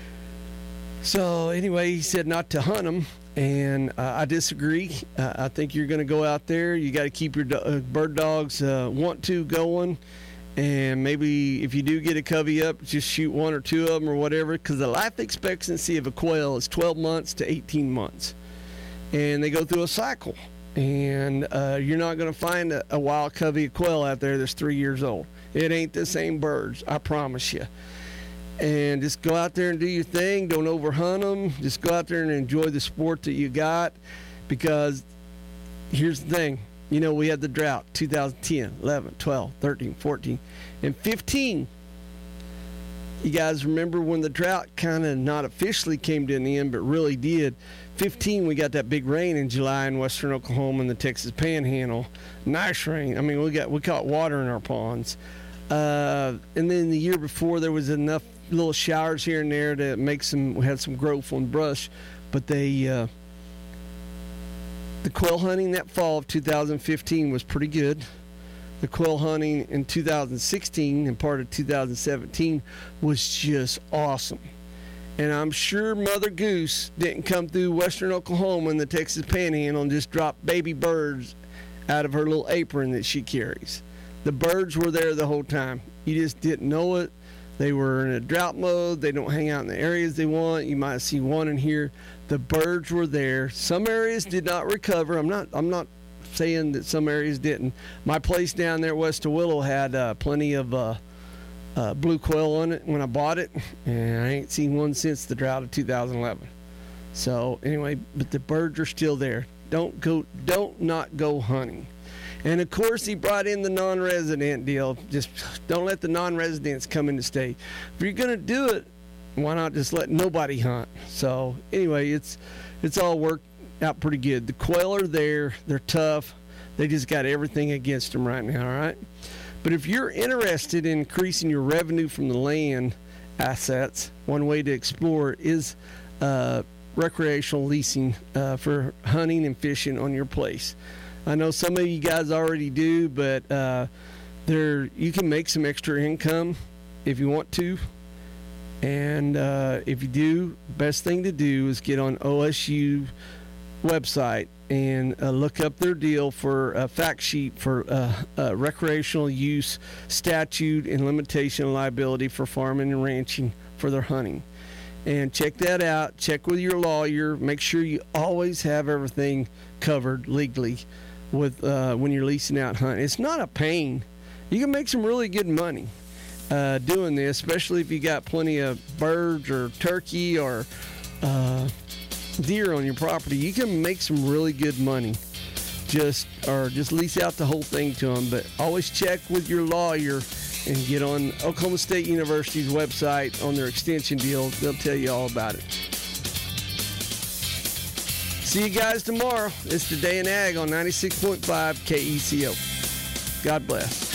So anyway, he said not to hunt them. And uh, I disagree. Uh, I think you're going to go out there. You got to keep your do- uh, bird dogs uh, want to going. And maybe if you do get a covey up, just shoot one or two of them or whatever, because the life expectancy of a quail is twelve months to eighteen months. And they go through a cycle. And uh, you're not going to find a, a wild covey of quail out there that's three years old. It ain't the same birds, I promise you. And just go out there and do your thing. Don't overhunt them. Just go out there and enjoy the sport that you got, because here's the thing. You know, we had the drought, two thousand ten, eleven, twelve, thirteen, fourteen, and fifteen. You guys remember when the drought kind of not officially came to an end, but really did. fifteen, we got that big rain in July in western Oklahoma and the Texas Panhandle. Nice rain. I mean, we got we caught water in our ponds. Uh, and then the year before, there was enough little showers here and there to make some, we had some growth on brush, but they, uh, the quail hunting that fall of two thousand fifteen was pretty good. The quail hunting in two thousand sixteen and part of two thousand seventeen was just awesome. And I'm sure Mother Goose didn't come through western Oklahoma and the Texas Panhandle and just drop baby birds out of her little apron that she carries. The birds were there the whole time. You just didn't know it. They were in a drought mode. They don't hang out in the areas they want. You might see one in here. The birds were there. Some areas did not recover. I'm not I'm not saying that some areas didn't. My place down there west of Willow had uh, plenty of uh, uh, blue quail on it when I bought it, and I ain't seen one since the drought of two thousand eleven. So anyway, but the birds are still there. Don't go. Don't not go hunting. And, of course, he brought in the non-resident deal. Just don't let the non-residents come in the state. If you're going to do it, why not just let nobody hunt? So, anyway, it's it's all worked out pretty good. The quail are there. They're tough. They just got everything against them right now, all right? But if you're interested in increasing your revenue from the land assets, one way to explore is uh, recreational leasing uh, for hunting and fishing on your place. I know some of you guys already do, but uh, there you can make some extra income if you want to. And uh, if you do, best thing to do is get on O S U website and uh, look up their deal for a fact sheet for uh, uh, recreational use statute and limitation of liability for farming and ranching for their hunting. And check that out. Check with your lawyer. Make sure you always have everything covered legally with uh, when you're leasing out hunting. It's not a pain. You can make some really good money uh, doing this, especially if you got plenty of birds or turkey or uh, deer on your property. You can make some really good money. Just or just lease out the whole thing to them. But always check with your lawyer and get on Oklahoma State University's website on their extension deal. They'll tell you all about it. See you guys tomorrow. It's the Day in Ag on ninety-six point five K E C O. God bless.